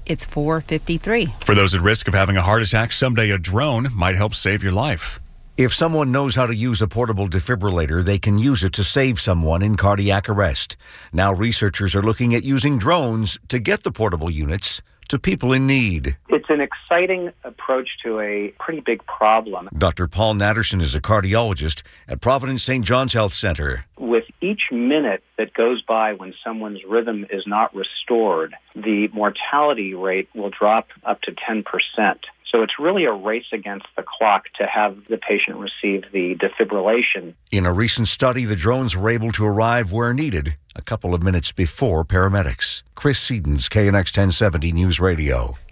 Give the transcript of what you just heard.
It's 4:53. For those at risk of having a heart attack, someday a drone might help save your life. If someone knows how to use a portable defibrillator, they can use it to save someone in cardiac arrest. Now researchers are looking at using drones to get the portable units to people in need. It's an exciting approach to a pretty big problem. Dr. Paul Natterson is a cardiologist at Providence St. John's Health Center. With each minute that goes by when someone's rhythm is not restored, the mortality rate will drop up to 10%. So it's really a race against the clock to have the patient receive the defibrillation. In a recent study, the drones were able to arrive where needed a couple of minutes before paramedics. Chris Sedens, KNX 1070 News Radio.